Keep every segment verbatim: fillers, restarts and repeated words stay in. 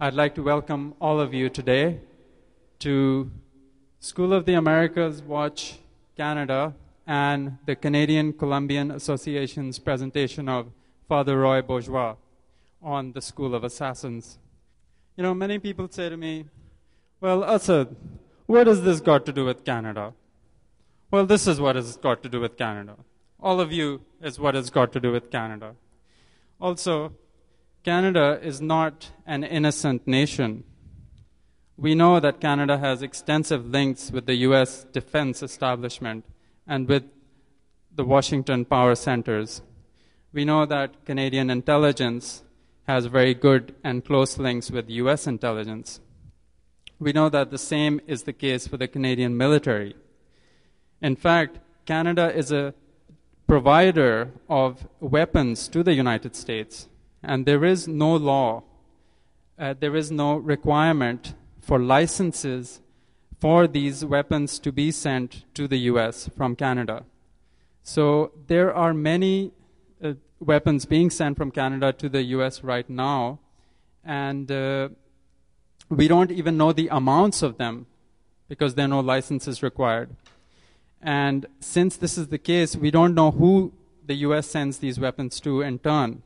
I'd like to welcome all of you today to School of the Americas Watch Canada and the Canadian-Colombian Association's presentation of Father Roy Bourgeois on the School of Assassins. You know, many people say to me, well, Asad, what has this got to do with Canada? Well, this is what it's got to do with Canada. All of you is what it's got to do with Canada. Also, Canada is not an innocent nation. We know that Canada has extensive links with the U S defense establishment and with the Washington power centers. We know that Canadian intelligence has very good and close links with U S intelligence. We know that the same is the case for the Canadian military. In fact, Canada is a provider of weapons to the United States. And there is no law, uh, there is no requirement for licenses for these weapons to be sent to the U S from Canada. So there are many uh, weapons being sent from Canada to the U S right now, and uh, we don't even know the amounts of them because there are no licenses required. And since this is the case, we don't know who the U S sends these weapons to in turn.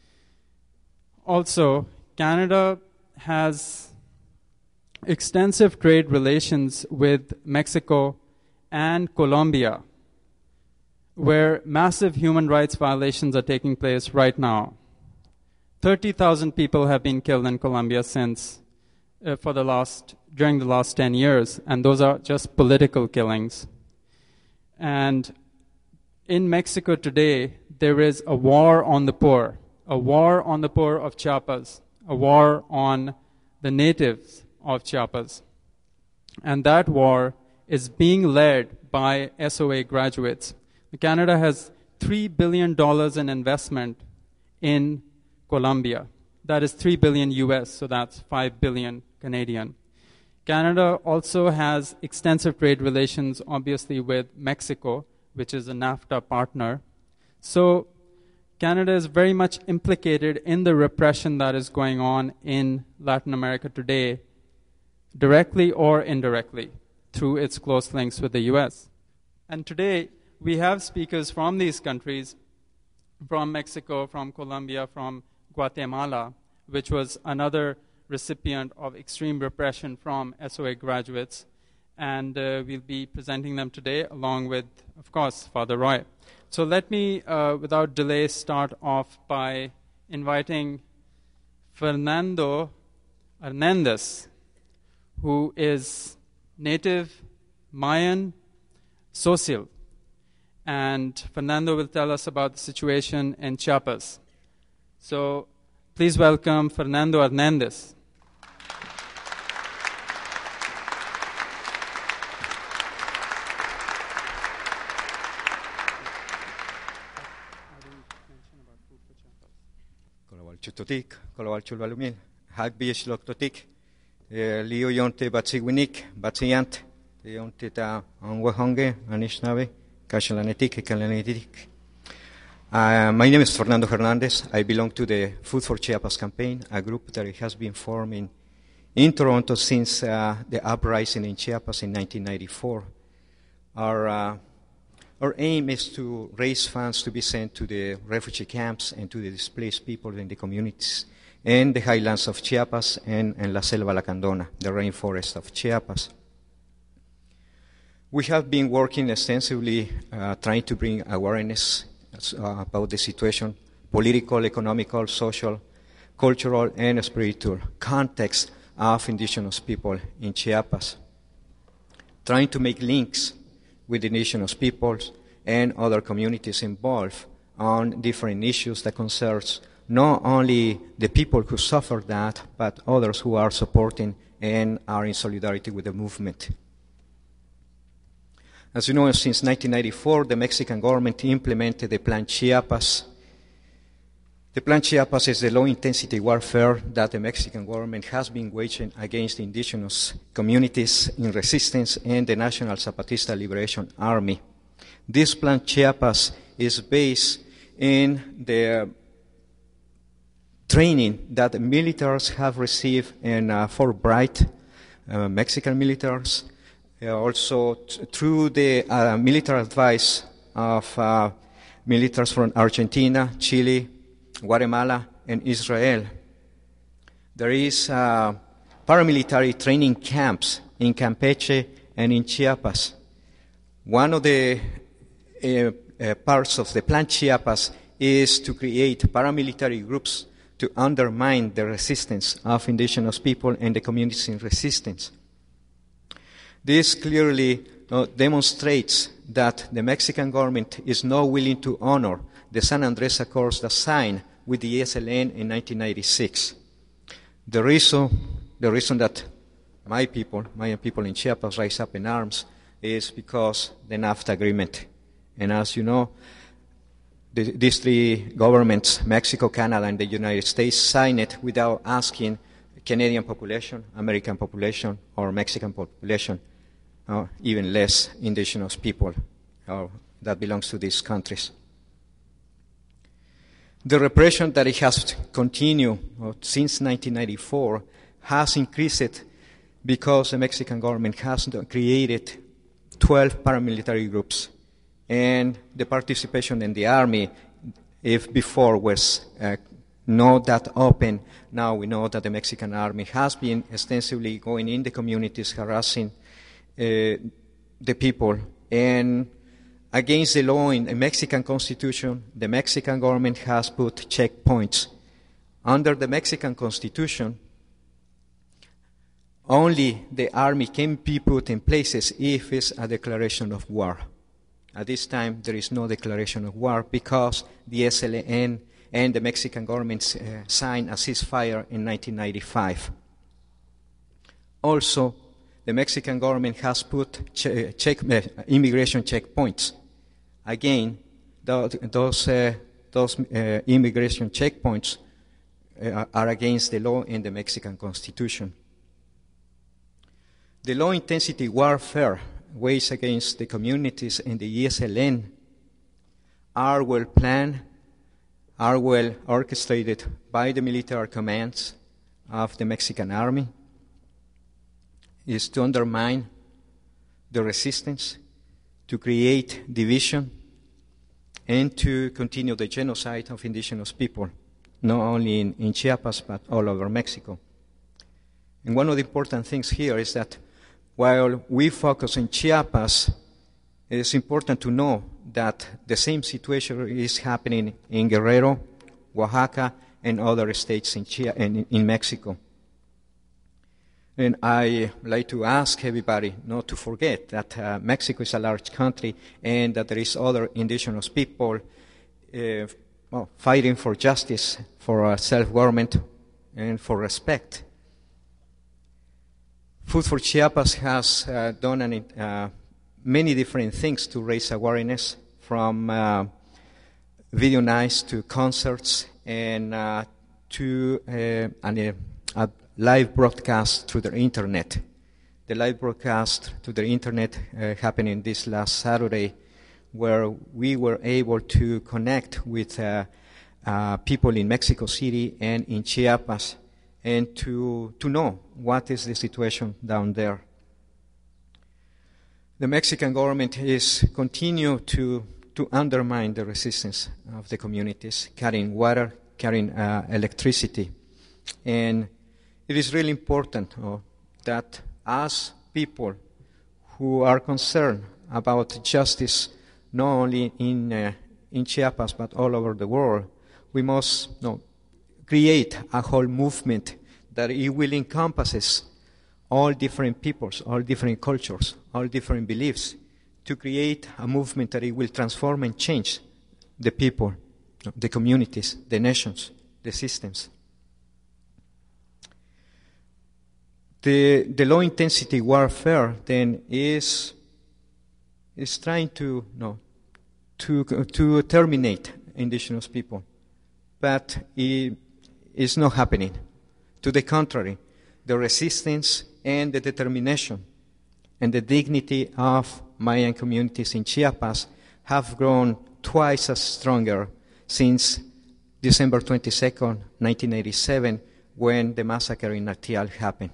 Also, Canada has extensive trade relations with Mexico and Colombia, where massive human rights violations are taking place right now. thirty thousand people have been killed in Colombia since uh, for the last during the last ten years, and those are just political killings. And in Mexico today, there is a war on the poor. A war on the poor of Chiapas, a war on the natives of Chiapas. And that war is being led by S O A graduates. Canada has three billion dollars in investment in Colombia. That is three billion U S, so that's five billion Canadian. Canada also has extensive trade relations, obviously, with Mexico, which is a NAFTA partner. So Canada is very much implicated in the repression that is going on in Latin America today, directly or indirectly, through its close links with the U S. And today, we have speakers from these countries, from Mexico, from Colombia, from Guatemala, which was another recipient of extreme repression from S O A graduates. And uh, we'll be presenting them today, along with, of course, Father Roy. So let me, uh, without delay, start off by inviting Fernando Hernandez, who is native Mayan social. And Fernando will tell us about the situation in Chiapas. So please welcome Fernando Hernandez. Chutotik, Kolowal Chulvalumil, Hagbish Loktotik, Leo Yonte Batsiwinik, Batsiant, Yonte ta Anwahonge, Anishnave, Kashalanetik, Kalanetik. My name is Fernando Hernandez. I belong to the Food for Chiapas campaign, a group that has been forming in Toronto since uh, the uprising in Chiapas in nineteen ninety-four. Our uh, Our aim is to raise funds to be sent to the refugee camps and to the displaced people in the communities in the highlands of Chiapas and in La Selva Lacandona, the rainforest of Chiapas. We have been working extensively uh, trying to bring awareness uh, about the situation, political, economical, social, cultural, and spiritual context of indigenous people in Chiapas, trying to make links with the indigenous peoples and other communities involved on different issues that concerns not only the people who suffer that, but others who are supporting and are in solidarity with the movement. As you know, since nineteen ninety-four, the Mexican government implemented the Plan Chiapas. The Plan Chiapas is the low-intensity warfare that the Mexican government has been waging against indigenous communities in resistance and the National Zapatista Liberation Army. This Plan Chiapas is based in the training that militaries have received in uh, Fort Bragg, uh, Mexican militaries, uh, also t- through the uh, military advice of uh, militaries from Argentina, Chile, Guatemala, and Israel. There is uh, paramilitary training camps in Campeche and in Chiapas. One of the uh, uh, parts of the Plan Chiapas is to create paramilitary groups to undermine the resistance of indigenous people and the communities in resistance. This clearly uh, demonstrates that the Mexican government is not willing to honor the San Andres Accords that signed with the E S L N in nineteen ninety-six. The reason, the reason that my people, my people in Chiapas rise up in arms is because the NAFTA agreement. And as you know, the, these three governments, Mexico, Canada, and the United States, signed it without asking Canadian population, American population, or Mexican population, or even less indigenous people uh, that belongs to these countries. The repression that it has continued uh, since nineteen ninety-four has increased because the Mexican government has created twelve paramilitary groups. And the participation in the army, if before was uh, not that open, now we know that the Mexican army has been extensively going in the communities, harassing uh, the people. And against the law in the Mexican Constitution, the Mexican government has put checkpoints. Under the Mexican Constitution, only the army can be put in places if it's a declaration of war. At this time, there is no declaration of war because the S L N and the Mexican government uh, signed a ceasefire in nineteen ninety-five. Also, the Mexican government has put che- check, uh, immigration checkpoints. Again, th- those, uh, those uh, immigration checkpoints uh, are against the law in the Mexican Constitution. The low-intensity warfare waged against the communities in the E S L N are well planned, are well orchestrated by the military commands of the Mexican army, is to undermine the resistance, to create division, and to continue the genocide of indigenous people, not only in, in Chiapas, but all over Mexico. And one of the important things here is that while we focus on Chiapas, it is important to know that the same situation is happening in Guerrero, Oaxaca, and other states in, Chia- in, in Mexico. And I like to ask everybody not to forget that uh, Mexico is a large country and that there is other indigenous people uh, well, fighting for justice, for uh, self-government, and for respect. Food for Chiapas has uh, done an, uh, many different things to raise awareness, from uh, video nights to concerts and uh, to uh, an, a live broadcast through the internet. The live broadcast through the internet uh, happening this last Saturday, where we were able to connect with uh, uh, people in Mexico City and in Chiapas, and to, to know what is the situation down there. The Mexican government is continue to, to undermine the resistance of the communities, carrying water, carrying uh, electricity. And it is really important uh, that as people who are concerned about justice, not only in, uh, in Chiapas, but all over the world, we must you know, create a whole movement that it will encompasses all different peoples, all different cultures, all different beliefs, to create a movement that it will transform and change the people, the communities, the nations, the systems. The, the low-intensity warfare then is is trying to no to to terminate indigenous people, but it is not happening. To the contrary, the resistance and the determination and the dignity of Mayan communities in Chiapas have grown twice as stronger since December twenty-second, nineteen eighty-seven, when the massacre in Acteal happened.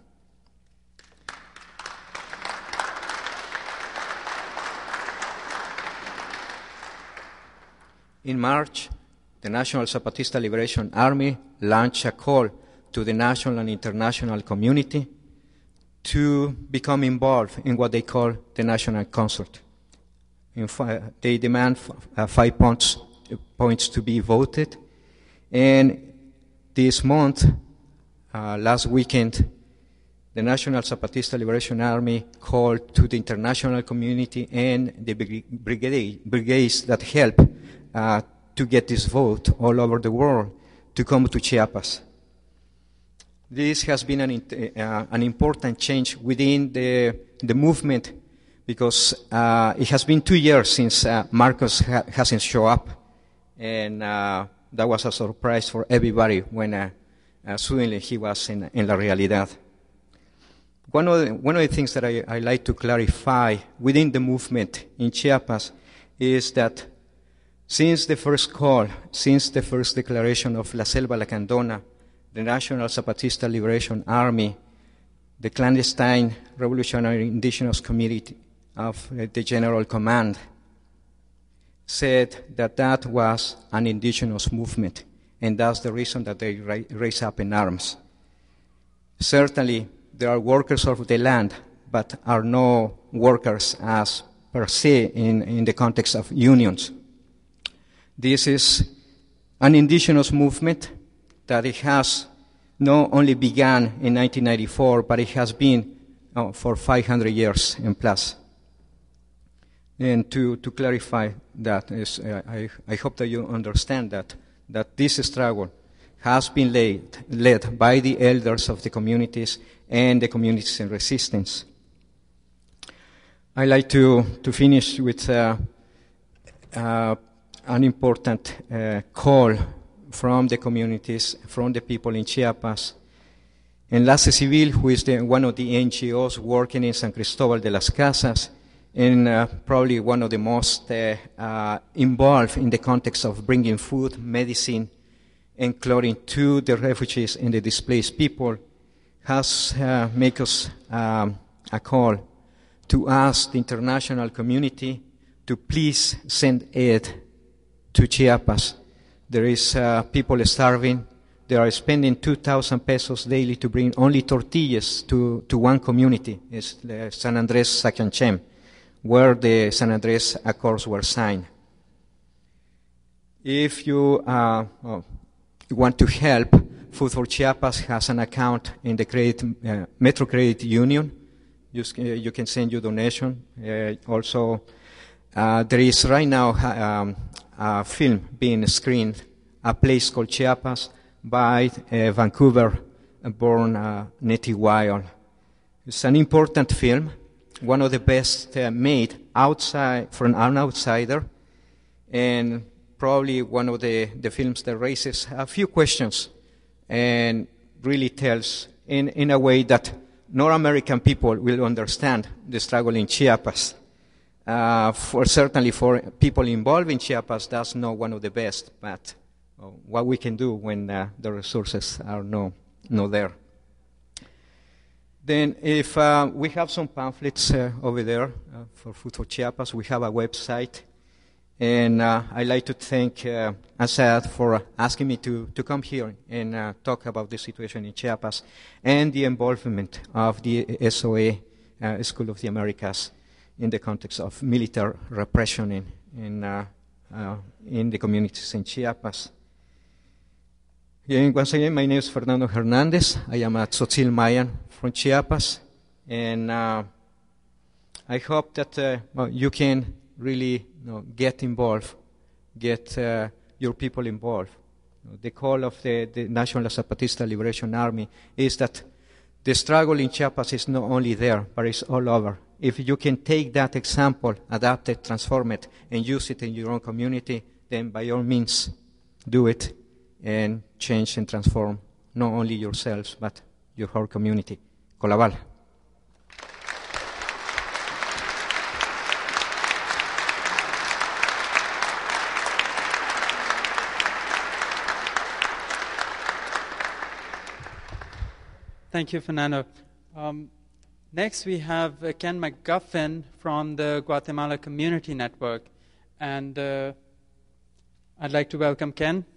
In March, the National Zapatista Liberation Army launched a call to the national and international community to become involved in what they call the National Consult. In fi- they demand f- uh, five points, points to be voted, and this month, uh, last weekend, the National Zapatista Liberation Army called to the international community and the brigade, brigades that help uh, to get this vote all over the world to come to Chiapas. This has been an, uh, an important change within the, the movement because uh, it has been two years since uh, Marcos ha- hasn't shown up, and uh, that was a surprise for everybody when uh, uh, suddenly he was in, in La Realidad. One of the, one of the things that I, I like to clarify within the movement in Chiapas is that since the first call, since the first declaration of La Selva Lacandona, the National Zapatista Liberation Army, the clandestine revolutionary indigenous community of uh, the General Command, said that that was an indigenous movement, and that's the reason that they ra- raise up in arms. Certainly, there are workers of the land, but are no workers as per se in, in the context of unions. This is an indigenous movement that it has not only begun in nineteen ninety-four, but it has been oh, for five hundred years and plus. And to, to clarify that, is, uh, I, I hope that you understand that, that this struggle has been laid, led by the elders of the communities and the communities in resistance. I like to, to finish with uh, uh, an important uh, call from the communities, from the people in Chiapas. Enlace Civil, who is the, one of the N G Os working in San Cristobal de las Casas, and uh, probably one of the most uh, uh, involved in the context of bringing food, medicine, and clothing to the refugees and the displaced people, has uh, made us um, a call to ask the international community to please send aid to Chiapas. There is uh, people starving. They are spending two thousand pesos daily to bring only tortillas to, to one community. It's the San Andres Sacanchem, where the San Andres Accords were signed. If you uh, oh, want to help, Food for Chiapas has an account in the credit, uh, Metro Credit Union. You, uh, you can send your donation. Uh, also, uh, there is right now um, a film being screened, A Place Called Chiapas, by a Vancouver-born uh, native wild. It's an important film, one of the best uh, made outside from an outsider, and probably one of the, the films that raises a few questions and really tells in, in a way that North American people will understand the struggle in Chiapas. Uh, for certainly for people involved in Chiapas, that's not one of the best, but uh, what we can do when uh, the resources are no, no there. Then if uh, we have some pamphlets uh, over there uh, for Food for Chiapas, we have a website. And uh, I'd like to thank uh, Asad for asking me to, to come here and uh, talk about the situation in Chiapas and the involvement of the S O A, uh, School of the Americas, in the context of military repression in, in, uh, uh, in the communities in Chiapas. And once again, my name is Fernando Hernandez. I am a Tzotzil Mayan from Chiapas. And uh, I hope that uh, well, you can really you know, get involved, get uh, your people involved. You know, the call of the, the National Zapatista Liberation Army is that the struggle in Chiapas is not only there, but it's all over. If you can take that example, adapt it, transform it, and use it in your own community, then by all means, do it and change and transform not only yourselves, but your whole community. Colabal. Thank you, Fernando. Um, next, we have uh, Ken McGuffin from the Guatemala Community Network. And uh, I'd like to welcome Ken.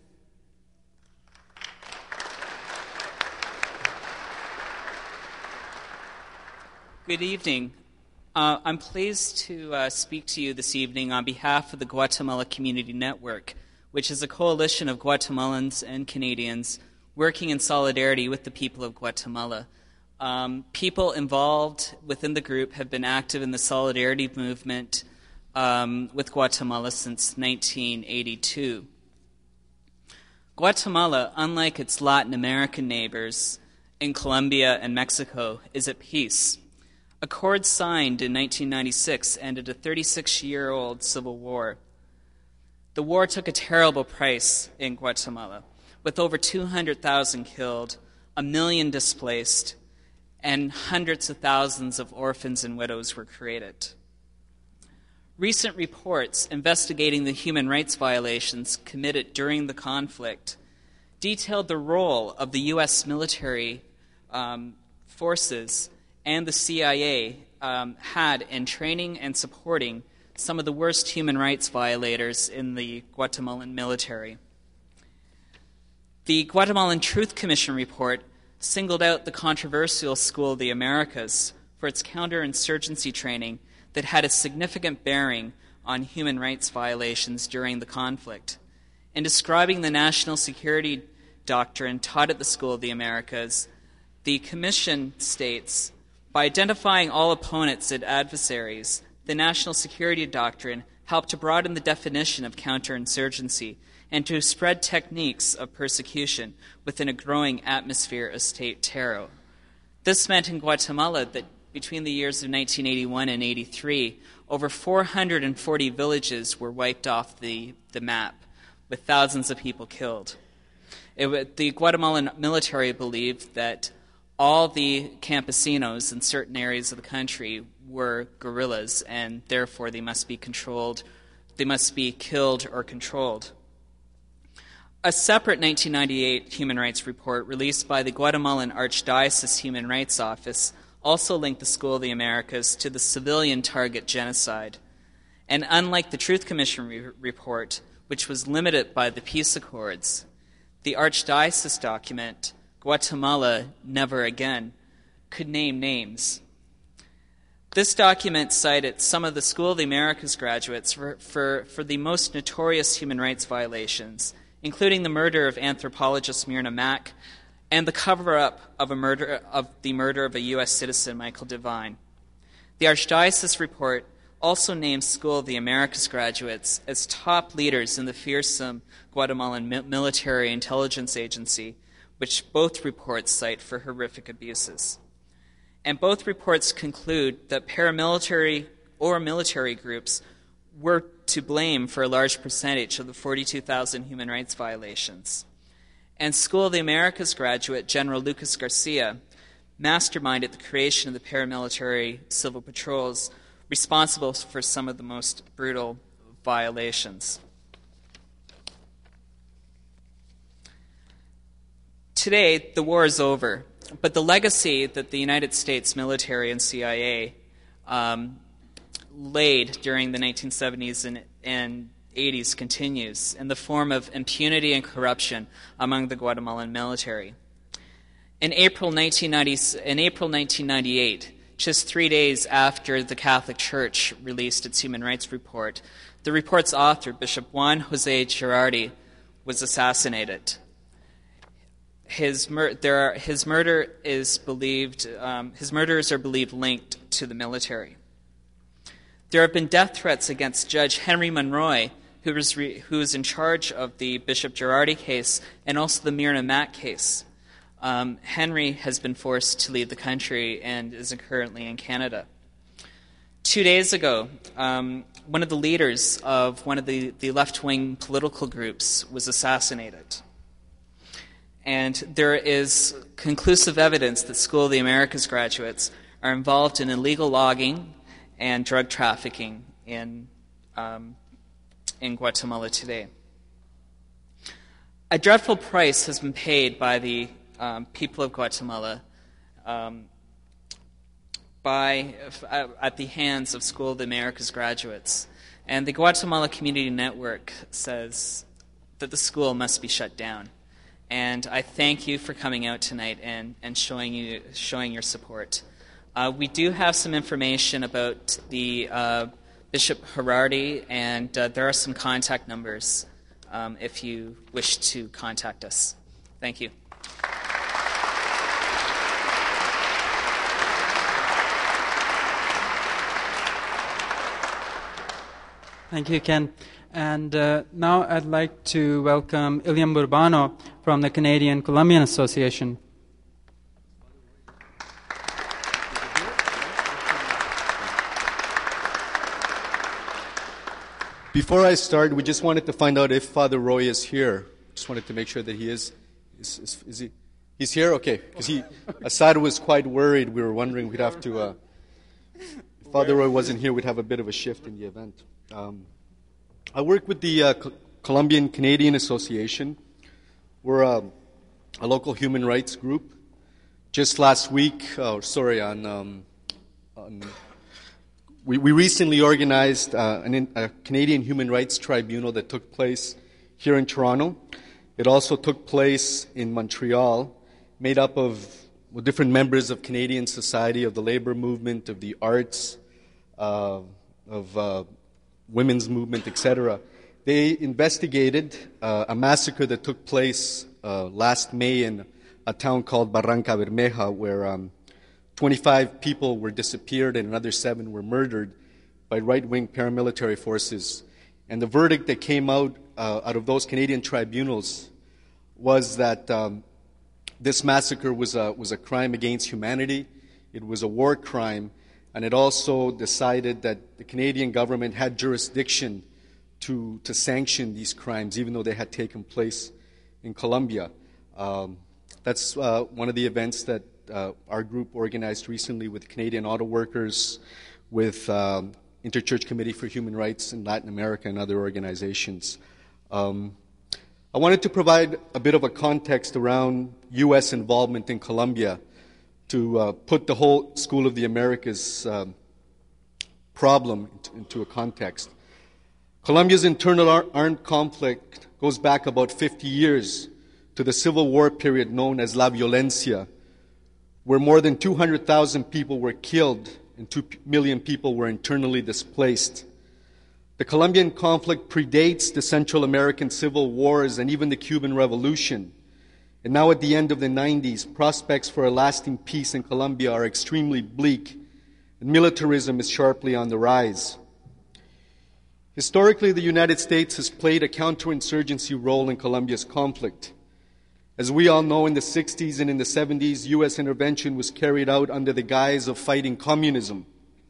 Good evening. Uh, I'm pleased to uh, speak to you this evening on behalf of the Guatemala Community Network, which is a coalition of Guatemalans and Canadians working in solidarity with the people of Guatemala. Um, people involved within the group have been active in the solidarity movement um, with Guatemala since nineteen eighty-two. Guatemala, unlike its Latin American neighbors in Colombia and Mexico, is at peace. Accords signed in nineteen ninety-six ended a thirty-six-year-old civil war. The war took a terrible price in Guatemala, with over two hundred thousand killed, a million displaced, and hundreds of thousands of orphans and widows were created. Recent reports investigating the human rights violations committed during the conflict detailed the role of the U S military um, forces and the C I A um, had in training and supporting some of the worst human rights violators in the Guatemalan military. The Guatemalan Truth Commission report singled out the controversial School of the Americas for its counterinsurgency training that had a significant bearing on human rights violations during the conflict. In describing the national security doctrine taught at the School of the Americas, the Commission states, by identifying all opponents and adversaries, the national security doctrine helped to broaden the definition of counterinsurgency and to spread techniques of persecution within a growing atmosphere of state terror. This meant in Guatemala that between the years of nineteen eighty-one and eighty-three, over four hundred forty villages were wiped off the, the map, with thousands of people killed. It, the Guatemalan military believed that all the campesinos in certain areas of the country were guerrillas, and therefore they must be controlled, they must be killed or controlled. A separate nineteen ninety-eight human rights report released by the Guatemalan Archdiocese Human Rights Office also linked the School of the Americas to the civilian target genocide. And unlike the Truth Commission re- report, which was limited by the peace accords, the Archdiocese document, Guatemala Never Again, could name names. This document cited some of the School of the Americas graduates for, for, for the most notorious human rights violations, including the murder of anthropologist Myrna Mack and the cover-up of a murder of the murder of a U S citizen, Michael Devine. The Archdiocese report also names School of the Americas graduates as top leaders in the fearsome Guatemalan mi- military intelligence agency, which both reports cite for horrific abuses. And both reports conclude that paramilitary or military groups were to blame for a large percentage of the forty-two thousand human rights violations. And School of the Americas graduate General Lucas Garcia masterminded the creation of the paramilitary civil patrols responsible for some of the most brutal violations. Today, the war is over, but the legacy that the United States military and C I A um, laid during the nineteen seventies and, and eighties continues in the form of impunity and corruption among the Guatemalan military. In April nineteen ninety, in April nineteen ninety-eight, just three days after the Catholic Church released its human rights report, the report's author, Bishop Juan Jose Girardi, was assassinated. His, mur- there are, his murder is believed, um, his murders are believed linked to the military. There have been death threats against Judge Henry Monroy, who was, re- who was in charge of the Bishop Girardi case and also the Myrna Mack case. Um, Henry has been forced to leave the country and is currently in Canada. Two days ago, um, one of the leaders of one of the, the left-wing political groups was assassinated. And there is conclusive evidence that School of the Americas graduates are involved in illegal logging and drug trafficking in um, in Guatemala today. A dreadful price has been paid by the um, people of Guatemala um, by uh, at the hands of School of the Americas graduates. And the Guatemala Community Network says that the school must be shut down. And I thank you for coming out tonight and, and showing you showing your support. Uh, we do have some information about the uh, Bishop Gerardi, and uh, there are some contact numbers um, if you wish to contact us. Thank you. Thank you, Ken. And uh, now I'd like to welcome Iliam Burbano from the Canadian Colombian Association. Before I start, we just wanted to find out if Father Roy is here. Just wanted to make sure that he is. Is, is, is he? He's here? Okay. Because he, Assad was quite worried. We were wondering we'd have to. Uh, if Father Roy wasn't here, we'd have a bit of a shift in the event. Um, I work with the uh, Co- Colombian Canadian Association. We're a, a local human rights group. Just last week, oh, sorry, on, um, on we, we recently organized uh, an, a Canadian Human Rights Tribunal that took place here in Toronto. It also took place in Montreal, made up of well, different members of Canadian society, of the labor movement, of the arts, uh, of uh, women's movement, et cetera. They investigated uh, a massacre that took place uh, last May in a town called Barranca Bermeja, where um, twenty-five people were disappeared and another seven were murdered by right-wing paramilitary forces. And the verdict that came out uh, out of those Canadian tribunals was that um, this massacre was a, was a crime against humanity. It was a war crime. And it also decided that the Canadian government had jurisdiction to, to sanction these crimes, even though they had taken place in Colombia. Um, that's uh, one of the events that uh, our group organized recently with Canadian Auto Workers, with um, Interchurch Committee for Human Rights in Latin America and other organizations. Um, I wanted to provide a bit of a context around U S involvement in Colombia to uh, put the whole School of the Americas um, problem into, into a context. Colombia's internal ar- armed conflict goes back about fifty years to the civil war period known as La Violencia, where more than two hundred thousand people were killed and two million people were internally displaced. The Colombian conflict predates the Central American civil wars and even the Cuban Revolution. And now at the end of the nineties, prospects for a lasting peace in Colombia are extremely bleak, and militarism is sharply on the rise. Historically, the United States has played a counterinsurgency role in Colombia's conflict. As we all know, in the sixties and in the seventies, U S intervention was carried out under the guise of fighting communism.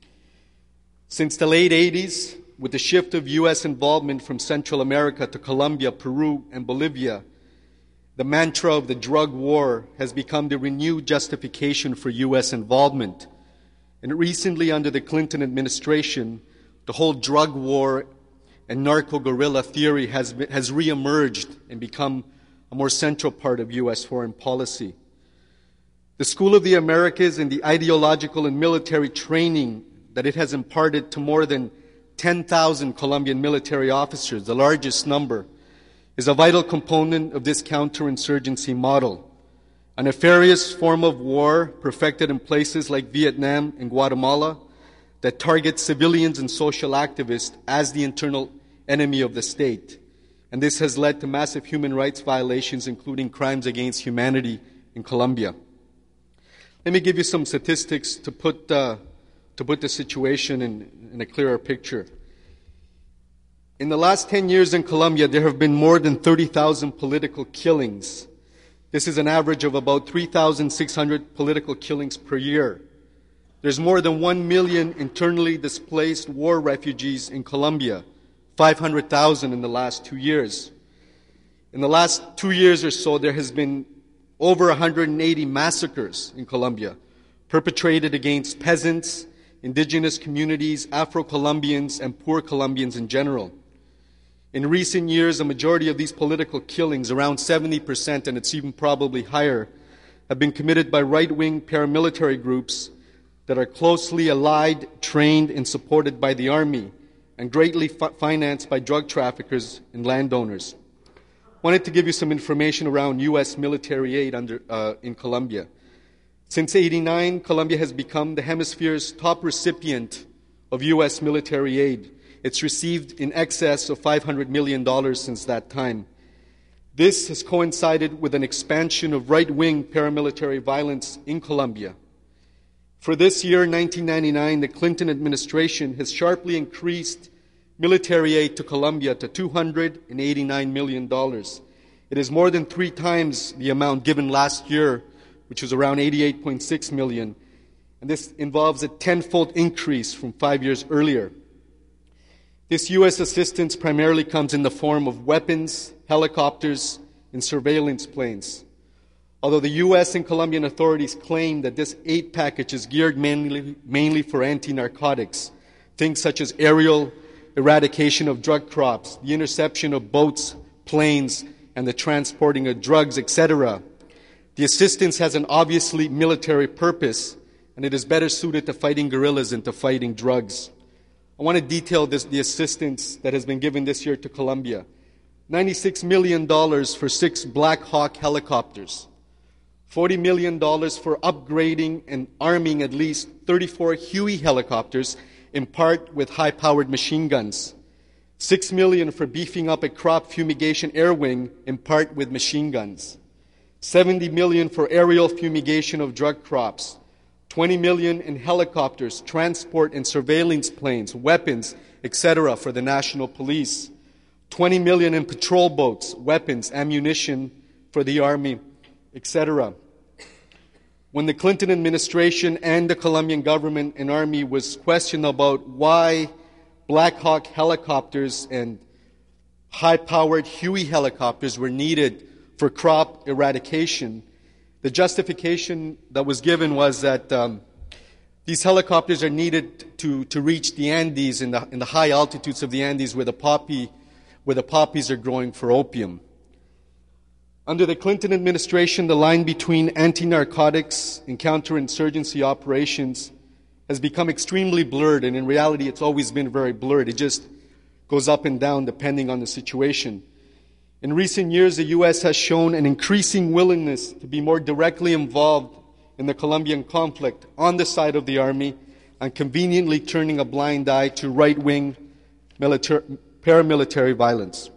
Since the late eighties, with the shift of U S involvement from Central America to Colombia, Peru, and Bolivia, the mantra of the drug war has become the renewed justification for U S involvement. And recently, under the Clinton administration, the whole drug war and narco-guerrilla theory has, has reemerged and become a more central part of U S foreign policy. The School of the Americas and the ideological and military training that it has imparted to more than ten thousand Colombian military officers, the largest number, is a vital component of this counterinsurgency model, a nefarious form of war perfected in places like Vietnam and Guatemala that targets civilians and social activists as the internal enemy of the state. And this has led to massive human rights violations, including crimes against humanity in Colombia. Let me give you some statistics to put, uh, to put the situation in, in a clearer picture. In the last ten years in Colombia, there have been more than thirty thousand political killings. This is an average of about three thousand six hundred political killings per year. There's more than one million internally displaced war refugees in Colombia, five hundred thousand in the last two years. In the last two years or so, there has been over one hundred eighty massacres in Colombia, perpetrated against peasants, indigenous communities, Afro-Colombians, and poor Colombians in general. In recent years, a majority of these political killings, around seventy percent, and it's even probably higher, have been committed by right-wing paramilitary groups that are closely allied, trained, and supported by the Army, and greatly fi- financed by drug traffickers and landowners. I wanted to give you some information around U S military aid under, uh, in Colombia. Since eighty-nine, Colombia has become the hemisphere's top recipient of U S military aid. It's received in excess of five hundred million dollars since that time. This has coincided with an expansion of right-wing paramilitary violence in Colombia. For this year, nineteen ninety-nine, the Clinton administration has sharply increased military aid to Colombia to two hundred eighty-nine million dollars. It is more than three times the amount given last year, which was around eighty-eight point six million dollars. And this involves a tenfold increase from five years earlier. This U S assistance primarily comes in the form of weapons, helicopters, and surveillance planes. Although the U S and Colombian authorities claim that this aid package is geared mainly, mainly for anti-narcotics, things such as aerial eradication of drug crops, the interception of boats, planes, and the transporting of drugs, et cetera. The assistance has an obviously military purpose, and it is better suited to fighting guerrillas than to fighting drugs. I want to detail this, the assistance that has been given this year to Colombia. ninety-six million dollars for six Black Hawk helicopters. forty million dollars for upgrading and arming at least thirty-four Huey helicopters, in part with high-powered machine guns. six million dollars for beefing up a crop fumigation air wing, in part with machine guns. seventy million dollars for aerial fumigation of drug crops. twenty million dollars in helicopters, transport and surveillance planes, weapons, et cetera for the national police. twenty million dollars in patrol boats, weapons, ammunition for the Army, et cetera. When the Clinton administration and the Colombian government and Army was questioned about why Black Hawk helicopters and high-powered Huey helicopters were needed for crop eradication, the justification that was given was that um, these helicopters are needed to, to reach the Andes, in the, in the high altitudes of the Andes where the poppy, where the poppies are growing for opium. Under the Clinton administration, the line between anti-narcotics and counterinsurgency operations has become extremely blurred, and in reality it's always been very blurred. It just goes up and down depending on the situation. In recent years, the U S has shown an increasing willingness to be more directly involved in the Colombian conflict on the side of the Army, and conveniently turning a blind eye to right-wing military, paramilitary violence.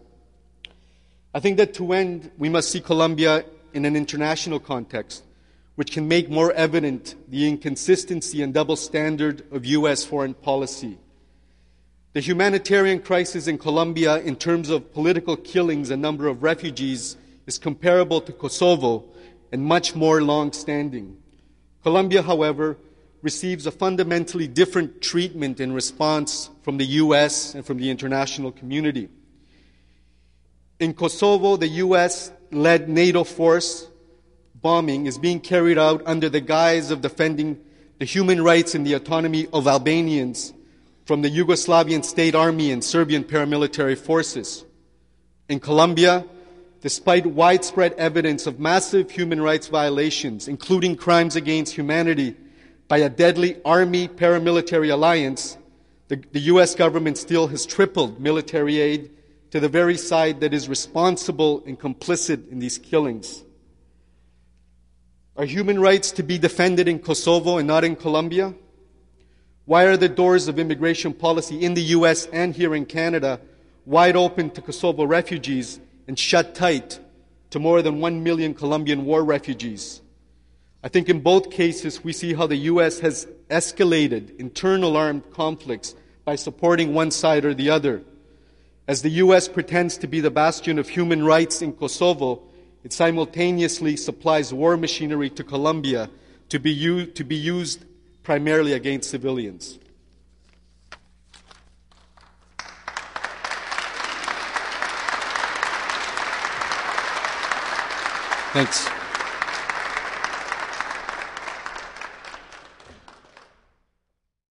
I think that to end, we must see Colombia in an international context, which can make more evident the inconsistency and double standard of U S foreign policy. The humanitarian crisis in Colombia in terms of political killings and number of refugees is comparable to Kosovo and much more long-standing. Colombia, however, receives a fundamentally different treatment in response from the U S and from the international community. In Kosovo, the U S-led NATO force bombing is being carried out under the guise of defending the human rights and the autonomy of Albanians from the Yugoslavian State Army and Serbian paramilitary forces. In Colombia, despite widespread evidence of massive human rights violations, including crimes against humanity, by a deadly army paramilitary alliance, the, the U S government still has tripled military aid to the very side that is responsible and complicit in these killings. Are human rights to be defended in Kosovo and not in Colombia? Why are the doors of immigration policy in the U S and here in Canada wide open to Kosovo refugees and shut tight to more than one million Colombian war refugees? I think in both cases we see how the U S has escalated internal armed conflicts by supporting one side or the other. As the U S pretends to be the bastion of human rights in Kosovo, it simultaneously supplies war machinery to Colombia to be, u- to be used primarily against civilians. Thanks.